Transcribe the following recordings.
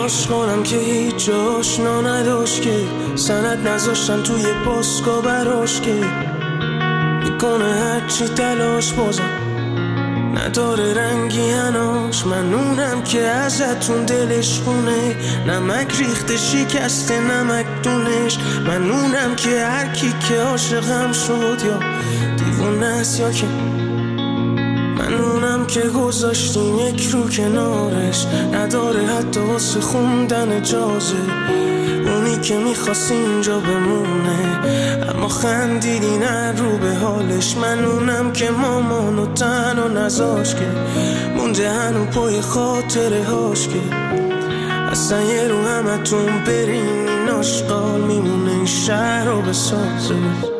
عاشقانم که هیچ آشنا نداشت، که سند نذاشتن توی پاسکا براش، که میکنه هرچی تلاش بازم نداره رنگی هناش. من اونم که ازتون دلش خونه، نمک ریخته شکسته نمک دونش. من اونم که هر کی که عاشقم شد یا دیوونه است یا که من اونم که گذاشتیم یک رو کنارش، نداره حتی واسه خوندن اجازه. اونی که میخواست اینجا بمونه اما خندیدی نه رو به حالش. من اونم که مامانو تنها نذاش، که مونده هنو پای خاطره هاش، که اصلا یه رو همتون برین این آشغال میمونه این شهر رو بسازه.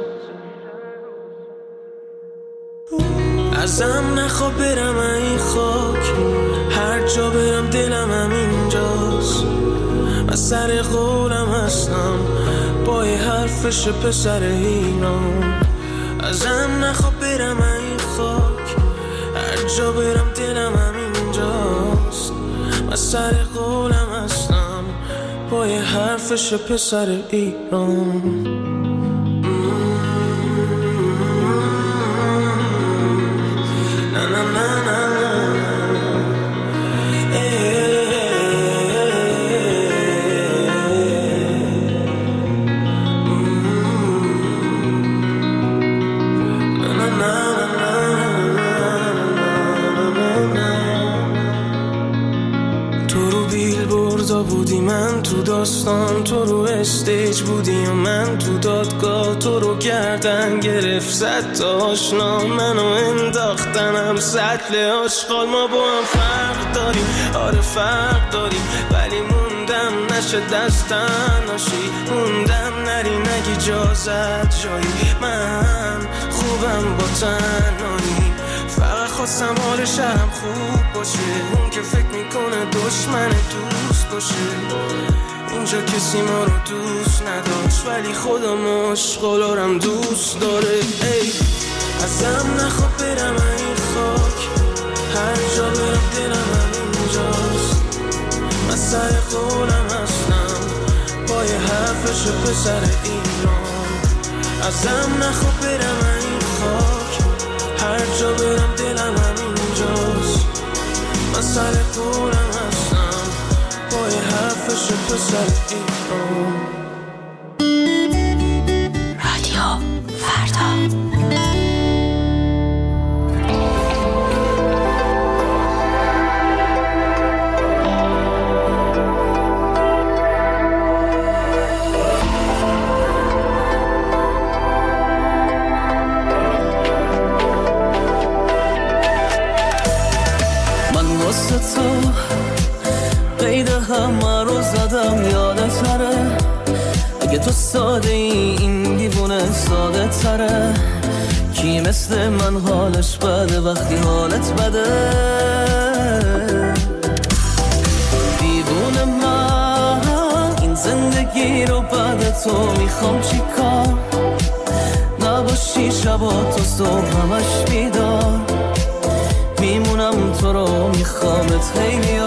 ازم نخوا برم این خاک، هر جا برم دلم همینجاست. من سر قولم هستم پای حرفش پسر ایران. ازم نخوا برم این خاک، هر جا برم دلم همینجاست. من سر قولم هستم پای حرفش پسر ایران. بودی من تو داستان، تو رو استیج بودی و من تو دادگاه. تو رو گردن گرفت زد تا آشنا، منو انداختنم سطل آشغال. ما با هم فرق داریم، آره فرق داریم، ولی موندم نشه دستن ناشی. موندم نری نگی اجازت جایی، من خوبم با تنهایی. فقط خواستم حال شهرم خوب باشه، اون که فکر میکنه دشمن دوست باشه. اینجا کسی ما رو دوست نداشت ولی خودم عاشقالارم دوست داره. ای ازم نخواه برم این خاک، هر جا برم دلم همینجاست. من سر قولم هستم پای حرفش پسر ایران. ازم نخواه برم این خاک، هر جا برم دلم همینجاست. من سر قولم هستم پای حرفش پسر ایران. رادیو فردا. تو قید همه رو زدم یادت تره. اگه تو ساده این دیوونه ساده تره. کی مثل من حالش بده وقتی حالت بده. دیوونه من این زندگی رو بعد تو میخوام چی کار. نباشی شبا تو صبح همش بیدار. میمونم تو رو میخوامت خیلی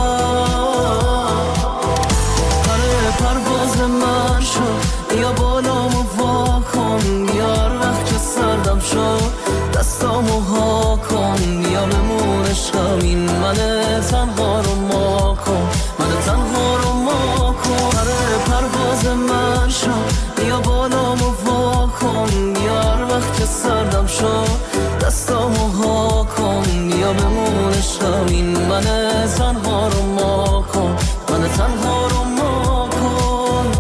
آره پرواز من شد یا بالامو وا کن. یار وقت که سردم شد دستامو ها کن. یا بمون عشقم این من تنها رو ما کن. من تنها رو ما کن. آره پرواز من شد یا بالامو وا کن. یار وقت که سردم شد دستامو ها کن. یا بمون عشقم این من تنها رو ما کن. من تنها رو ما کن.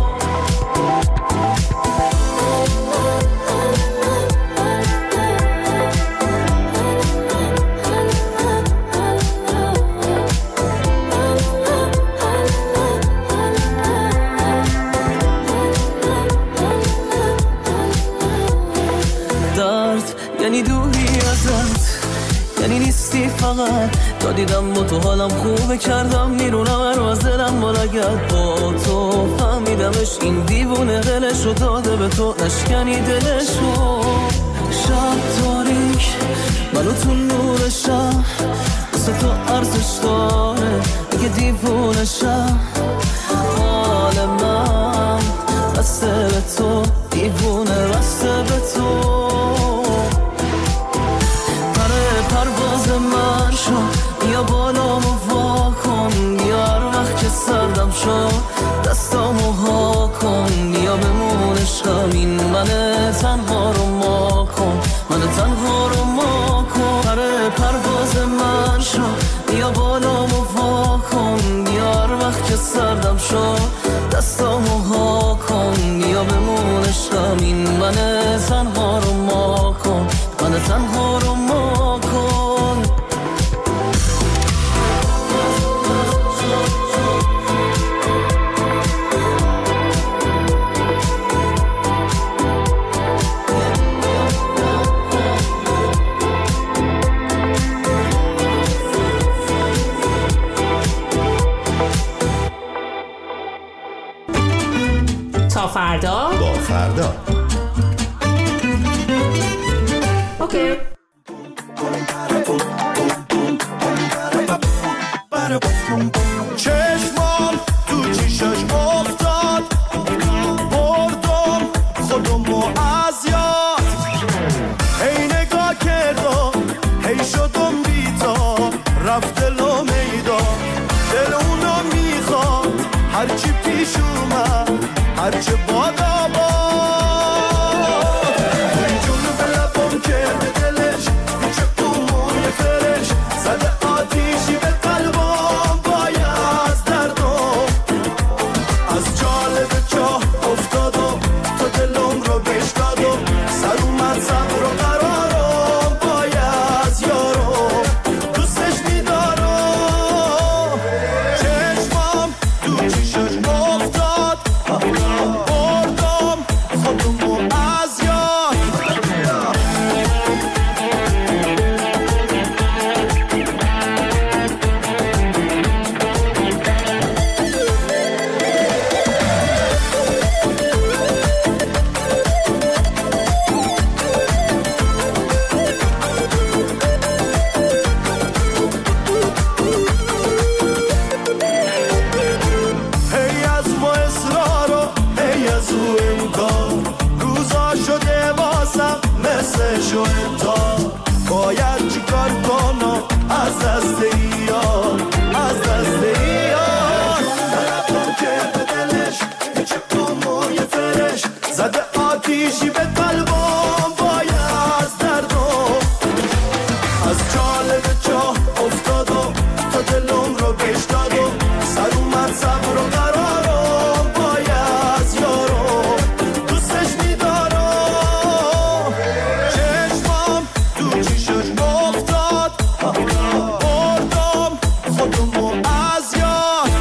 درد یعنی دوری ازت، یعنی نیستی فقط. تا دیدم با تو حالم خوبه کردم میرونم رو از دلم مالگت. با تو فهمیدمش این دیوونه دلشو داده به تو نشکنی دلشو. شب تاریک منو تو نور شب واسه تو ارزش داره. اگه دیوونشم حال من بسته به تو، دیوونه بسته به تو. پرواز من شو، بیا بالامو وا کن، بیا هر وقت که سردم شو دستامو ها کن، بیا بمونشم این من تنها رو ما کن، من تنها رو ما کن. پرواز من شو، بیا بالامو وا کن، بیا هر وقت که سردم شو دستامو ها کن، بیا بمونشم این من تنها رو ما کن، من تنها رو ما کن. تا فردا با فردا. اوکی. چشمام تو چشش افتاد، بردم خودمو از یاد، هی نگاه کردم هی شدم بی‌تاب، رفت دلم میدان، دل اونو میخواد، هرچی پیش اومد هرچه بادا باد، اون جون به لبم کرده دلش، پیچه موی فرش زده آتیشی به قلبم بای از دردم، از جاله به چاه افتادم تا دلم رو بشکادم، سر اومد صبر و قرارم بای از یارم، دوستش میدارم. چشمام تو چشش افتاد، بردم خودمو از یاد. هی از ما اصرارو هی از او انکار، روزا شده واسم مثل شوهنتار، باید چیکار کنم از دست ایار، از دست ایار، طلبم که به دلش پیچه موی فرش زده آتیشی به قلبم بای از دردم، از جاله به چاه افتادم تا دلم رو بشکادم، سر اومد صبر و قرارم بای از یارم، دوستش میدارم. چشمام تو چشش افتاد، بردم خودمو از یاد.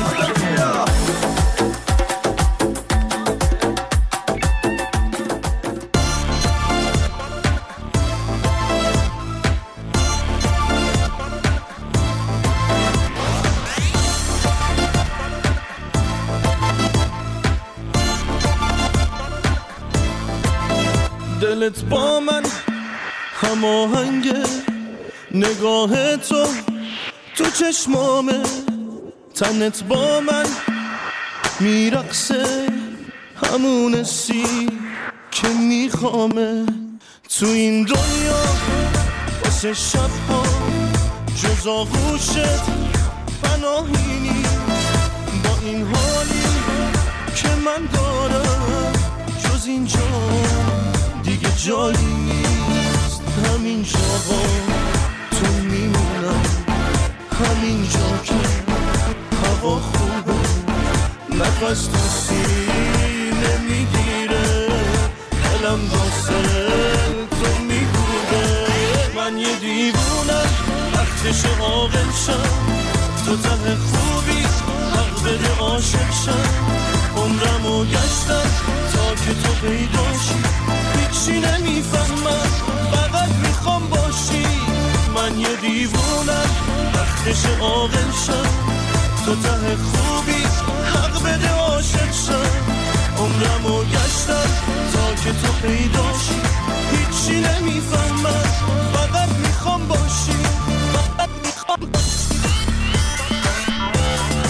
دلت با من هماهنگه، نگاه تو چشمامه، تنت با من میرقصه، همون سی که میخوامه، تو این دنیا واسه شبها جز آغوشت پناهی نیست، با این حالی که من دارم جز اینجا دیگه جایی نیست، همین جاها تو میمونم، همین جا که هوا خوبه، نفس تو سینه میگیره، دلم واسه تو میگوده، من یه دیوونم وقتش عاقل شم، تو ته خوبی حق بده عاشق شم، عمرمو گشتم تا که تو پیداشی، هیچی نمیفهمم فقط میخوام باشی، من یه دیوونم وقتش عاقل شم، تو ته خوبی حق بده عاشق شم، عمرمو گشتم تا که تو پیداشی، هیچی نمیفهمم فقط میخوام باشی، فقط میخوام باشی.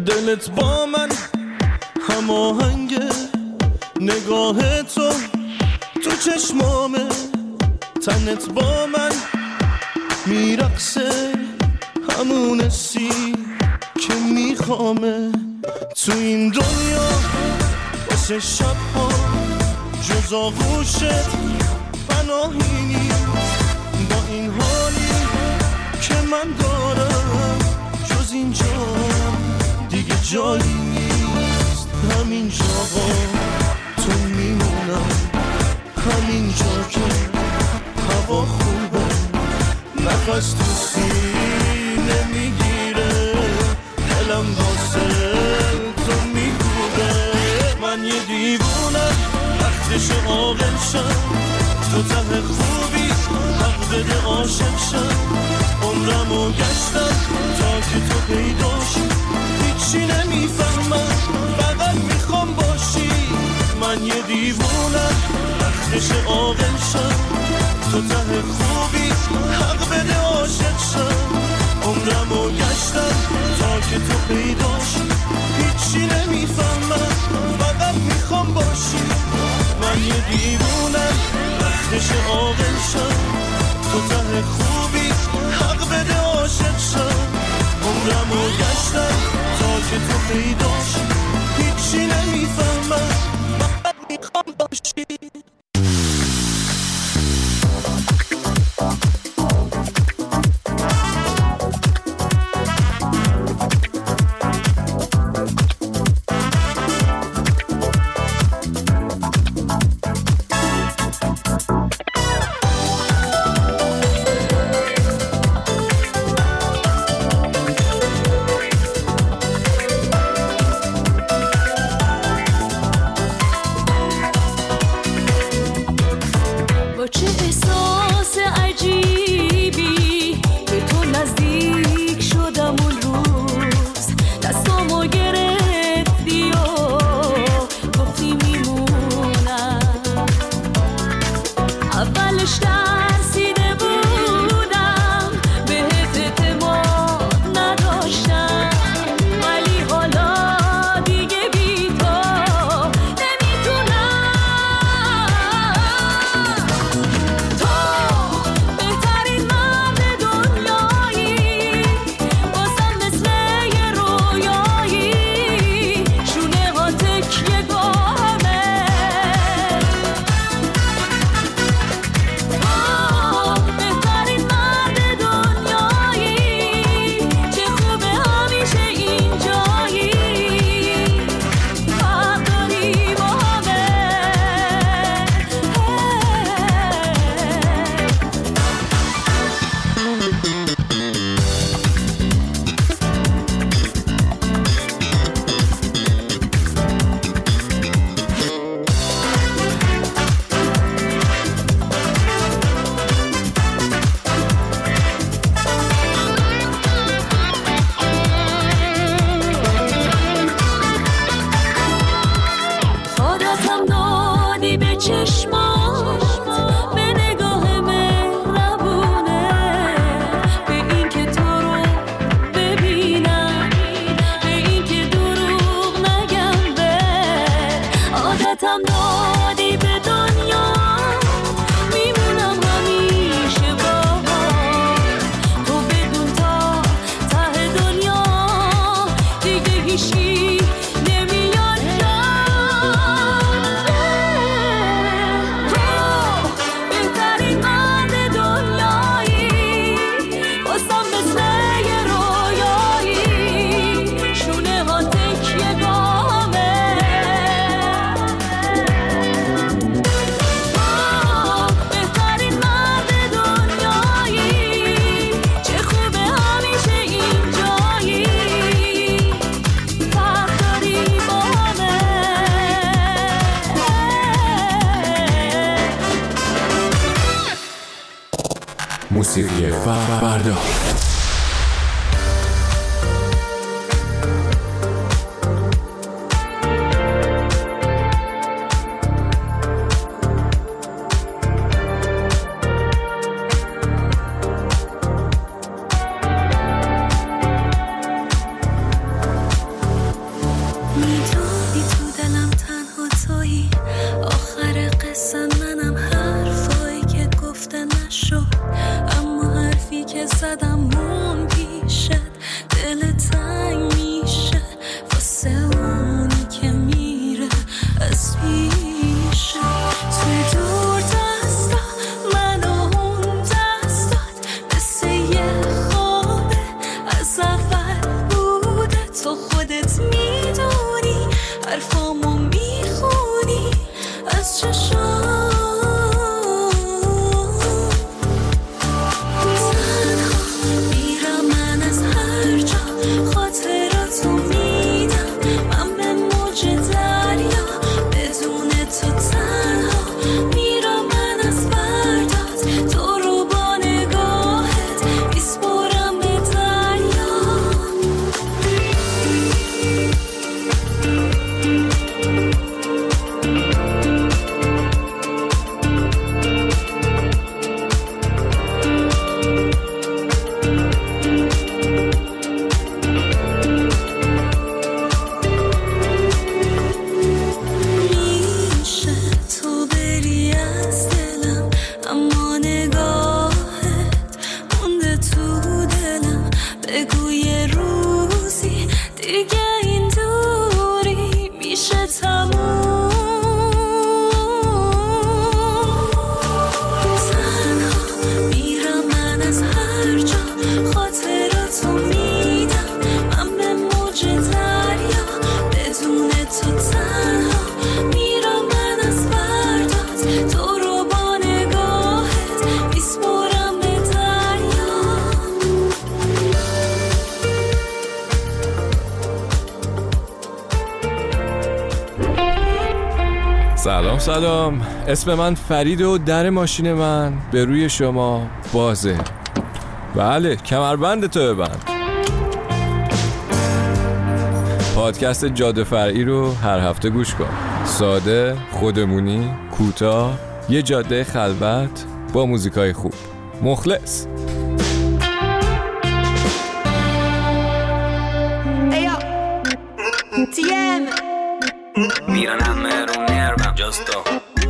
دلت با من هماهنگه، نگاه تو چشمامه، تنت با من میرقصه، همون حسی که میخوامه. تو این دنیا واسه شبها جز آغوشت پناهی نیست، با این حالی که من دارم جز اینجا دیگه جایی نیست. همین جاها تو میمونم، همین جا که هوا خوبه، نفس تو سینه میگیره، دلم واسه تو میگوره. من یه دیوونم وقتش عاقل شم، تو ته خوبی حق بده عاشق شم. عمرمو گشتم تا که تو پیداشی، هیچی نمیفهمم فقط میخوام باشی. من یه دیوونم وقتش عاقل شم، تو ته خوبی حق بده عاشق شم. عمرمو گشتم تا که تو پیداشی، هیچی نمیفهمم فقط میخوام باشی. من یه دیوونم وقتش عاقل شم، تو ته خوبی حق بده عاشق شم. عمرمو گشتم تا که تو پیداشی، هیچی نمیفهمم فقط میخوام باشی. موسیقی فردا. سلام، اسم من فرید و در ماشین من به روی شما بازه. بله، کمربند تو ببند. پادکست جاده فرعی رو هر هفته گوش کن. ساده، خودمونی، کوتاه، یه جاده خلوت با موزیکای خوب. مخلص. میرن همه رو نرمم جستو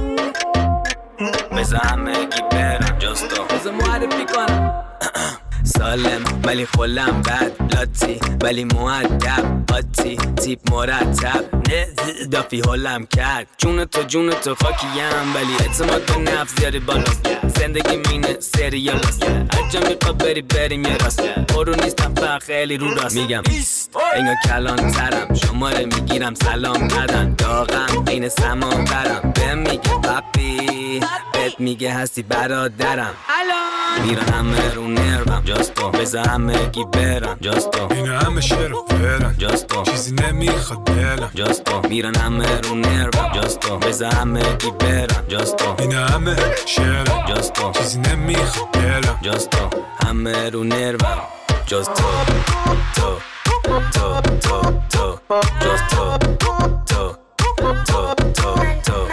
بزا همه گی برم جستو بزا معرفی کنم سالم ولی خلم بد لاتی ولی مؤدب قاطی تیپ مرتب نه دافی حلم کرد جون تو خاکیم ولی اعتماد به نفس زیادی بالاست زندگی مینه سریالاست هر جا میخواد بریم یه راست برو نیستم فقط خیلی رو راست میگم انگا کلان ترم شماره میگیرم سلام بدن داغم بین سمان برم بهم میگه پاپی بهت میگه هستی برادرم میرن همه رو نرمم جاستو بزا همه گی برم جاستو این همه شعر و برم جاستو چیزی نمیخواد دلم جاستو میرن همه رو نرمم جاستو بزا همه گی برم جاستو این همه شعرم جاستو چیزی نمیخواد دلم جاستو همه رو نرمم جاستو تو جاستو تو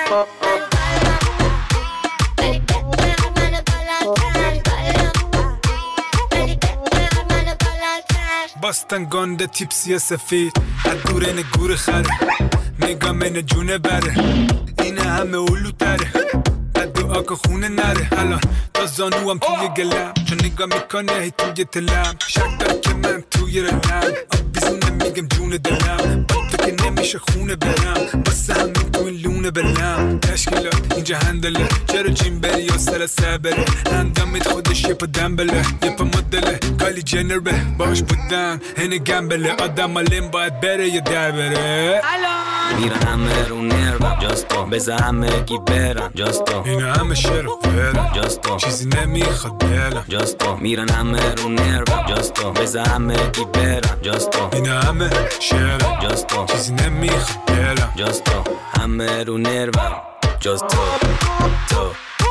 باستن گنده تیپسی سفید از دور این گور خره نگام این جونه بره این همه اولو تره از دعا که خونه نره الان تا زانوام توی گلم چون نگاه میکنه هی توی تلم شک داره که من توی رلم آبیزی نمیگم جون دلم با تو که نمیشه خونه برم واسه همین تو این لونه بلم تشکیلات اینجا هندله چرا جیم بری و سر بره اندامت خودش یه پا دنبله یه پا مدله کالی جنر به باش بودن هنه گمبله آدم علم باید بره یا در بره میرن همه رو نرمم جاستو بزا همه گی برم جاستو این همه شعر و برم جاستو چیزی نمیخواد دلم جاستو میرن همه رو نرمم جاستو بزا همه گی برم جاستو این همه شعرم جاستو چیزی نمیخواد دلم جاستو همه رو نرمم جاستو تو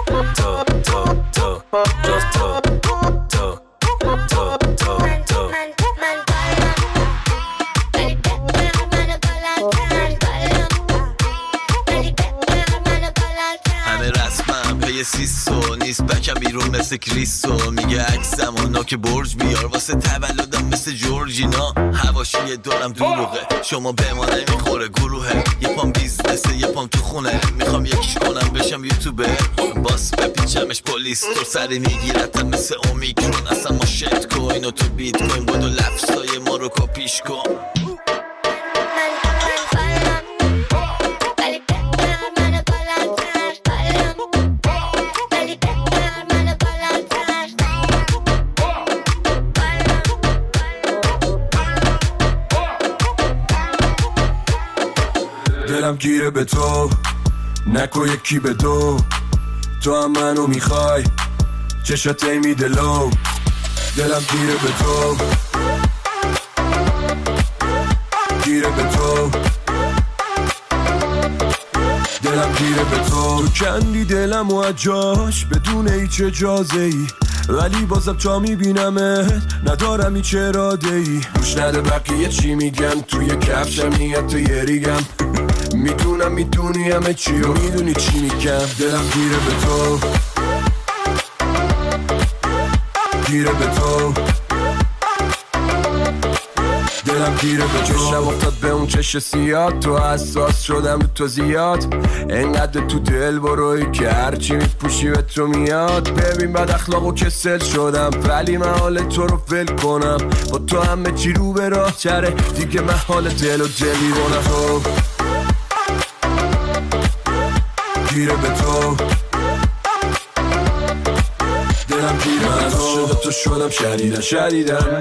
جاستو تو همه رسمم پی سیسو نیست بکم بیرون مثل کریسو میگه عکسم و نوک برج بیار واسه تولدم مثل جورجینا هواشی یه دورم دروغه شما به ما نمیخوره گروهه یه پام بیزنسه یه پام تو خونه میخوام یکیش کنم بشم یوتیوبر باس بپیچمش پلیس تو سری میگیرتم مثل اومیکرون اصلا ما شت کوین و تو بیت کوین بودو لفظای ما رو کپیش کن دلم گیره به تو نکو یکی به دو تو هم منو میخوای چشات میده لو دلم گیره به تو گیره به تو دلم گیره به تو کندی دلم و اجاش بدون هیچ اجازه ای ولی بازم تا میبینمت ندارم هیچ اراده ای گوش نده بقیه چی میگن توی کفشم نیت تو یه ریگم میدونم میدونی همه چی رو میدونی چی میگم دلم گیره به تو گیره به تو دلم گیره به تو چشم افتاد به اون چش سیاد تو حساس شدم به تو زیاد انقدر تو دل بروی که هرچی میپوشی به تو میاد ببین بد اخلاق و کسل شدم ولی من حال تو رو ول کنم با تو همه چی رو به راه چره دیگه من حال دل و دل میبونم تو گیره به تو دلم گیره به تو تو شدم شدیدن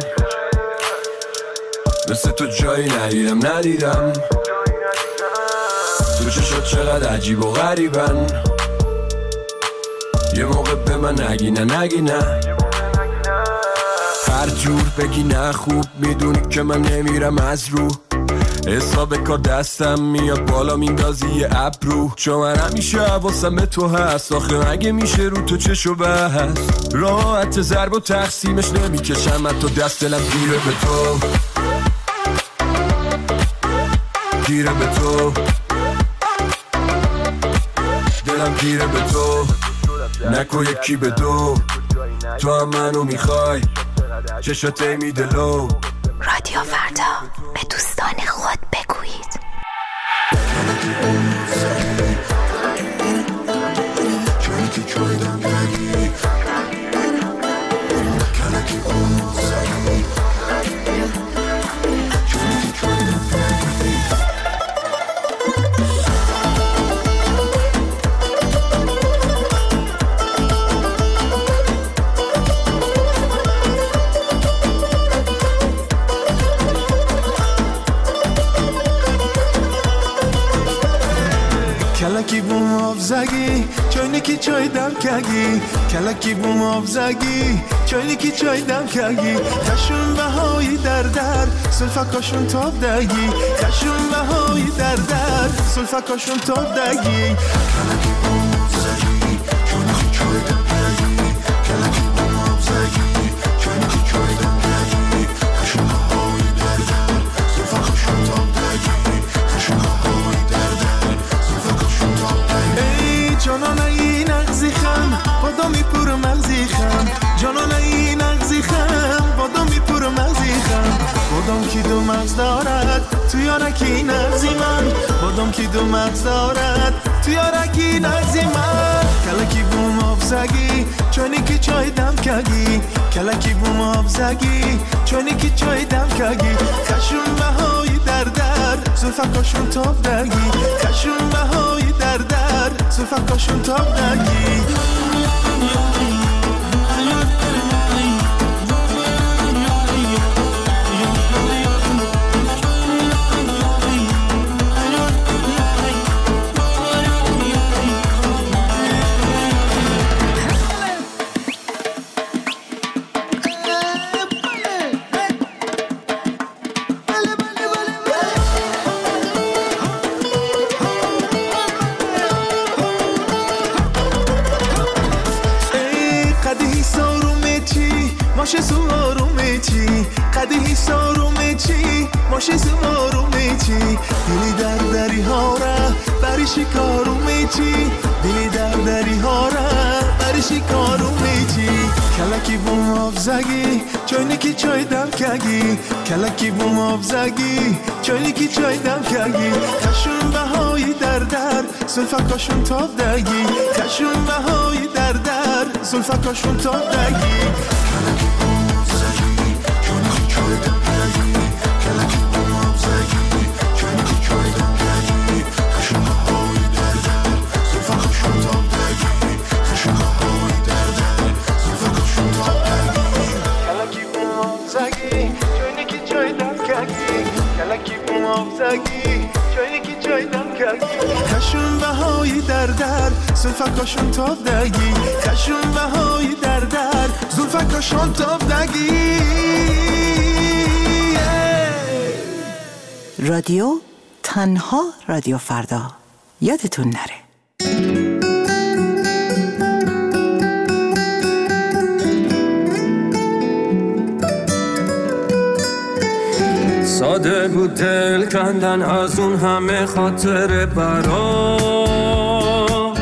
مثل تو جایی ندیدم تو چشات چقدر عجیب و غریبن یه موقع به من نگی نه هر جور بگی نه خوب میدونی که من نمیرم از رو حساب کار دستم میاد بالا میندازی یه ابرو، چون من همیشه حواسم به تو هست. آخه اگه میشه رو تو چشو بس، راحت ضرب و تقسیمش نمیکشم من تو دست. دلم گیره به تو، گیره به تو، دلم گیره به تو، نکو یکی به دو. تو هم منو میخوای، چشاته میده لو. رادیو فردا، به دوستان خود بگویید. کلکی بوم آفزگی چوینی کی چای دم کگی، کلکی بوم آفزگی چوینی کی چای دم کگی. خشون بهایی در سلفکاشون تاب دگی، خشون بهایی در سلفکاشون تاب دگی. کلکی بوم آفزگی چوینی کی چای دم کگی، کلکی بوم آفزگی چوینی کی چای دم کگی. خشون بهایی در سلفکاشون تاب دگی، خشون بهایی در ای جانان ای نغزی خم بادا میپور مغزی خم، جانان ای نغزی خم بادا میپور مغزی خم. بادام کی دو مغز دارد تو یارکی نغزی من، بادام کی دو مغز دارد تو یارکی نغزی من. کلکی بوم آفزگی چونی کی چای دم کگی، کلکی بوم آفزگی چونی کی چای دم کگی. خشون بهایی در زلفکاشون تاب دگی، خشون بهایی در زلفکاشون تاب دگی. ماشه سوارو میچی قدیهی سارو میچی، ماشه سوارو میچی. دلی دری ها را بری شکارو میچی، دلی دری ها را بری شکارو میچی. کلکی بوم آفزگی چوینی کی چای دم کگی، کلکی بوم آفزگی چوینی کی چای دم کگی. خشون بهایی در زلفکاشون تاب دگی، خشون بهایی در زلفکاشون تاب دگی. کلکی بوم آفزگی چوینی کی چای دم کگی، کلکی بوم آفزگی چوینی کی چای دم کگی. خشون بهایی در زلفکاشون تاب دگی، خشون بهایی در زلفکاشون تاب دگی. کلکی بوم آفزگی چوینی کی چای دم کگی، کلکی بوم آفزگی چوینی کی چای دم کگی. خشون بهایی در زلفکاشون تاب دگی، خشون بهایی در زلفکاشون تاب دگی. رادیو تنها رادیو فردا، یادتون نره. ساده بود دل کندن از اون همه خاطر برات،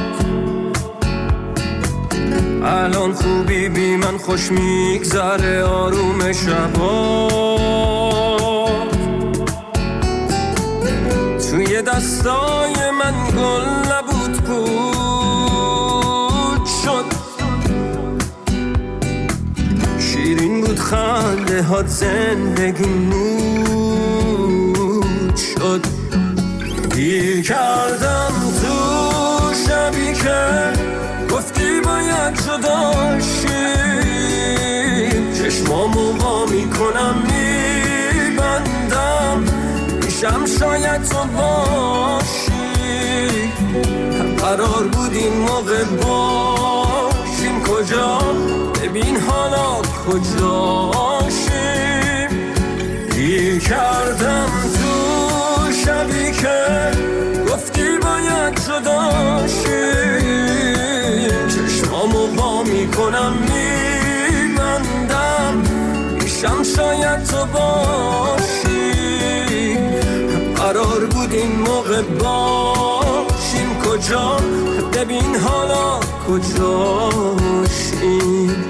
الان خوبی بی من خوش میگذره آروم شبات. توی دستای من گل نبود پود شد، شیرین بود خنده هات زندگی نود شد. گیر کردم تو شبی که گفتی باید جدا شیم، چشمامو وا میکنم میبندم میشم شاید تو باشی. قرار بود این موقع باشیم کجا، ببین حالا کجاشیم. گیر کردم تو پیشم شاید تو باشی. قرار بود این موقع باشیم کجا، ببین حالا کجاشیم.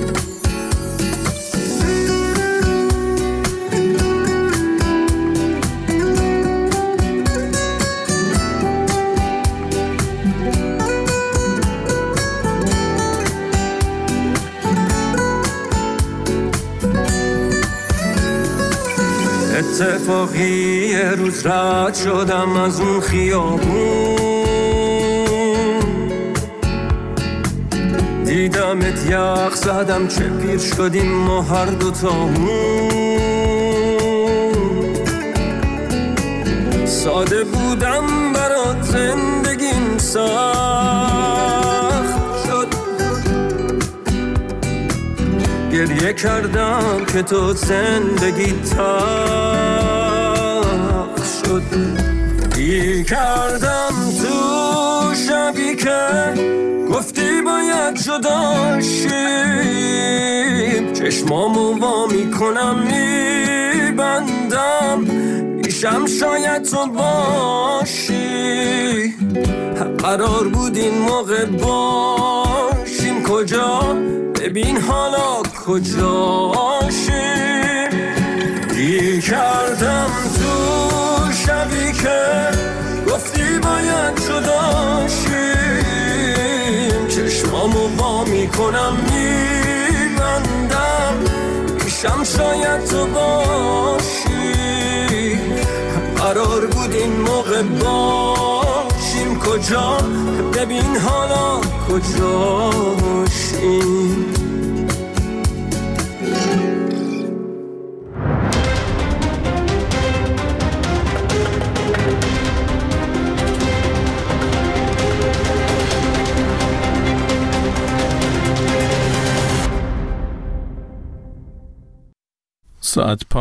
اتفاقی یه روز رد شدم از اون خیابون، دیدمت یخ زدم چه پیر شدیم ما هر دوتامون. ساده بودم برات زندگیم سخت شد، گریه کردم که تو زندگی تلخ شد. گیر کردم تو شبی که گفتی باید جدا شیم، چشمامو وا میکنم میبندم، پیشم شاید تو باشی. قرار بود این موقع باشیم کجا، ببین حالا کجاشیم. گیر کردم تو شبی که گفتی باید جدا شیم، چشمامو وا میکنم میبندم، پیشم شاید تو باشی. قرار بود این موقع باشیم کجا، ببین حالا کجاشیم. ساعت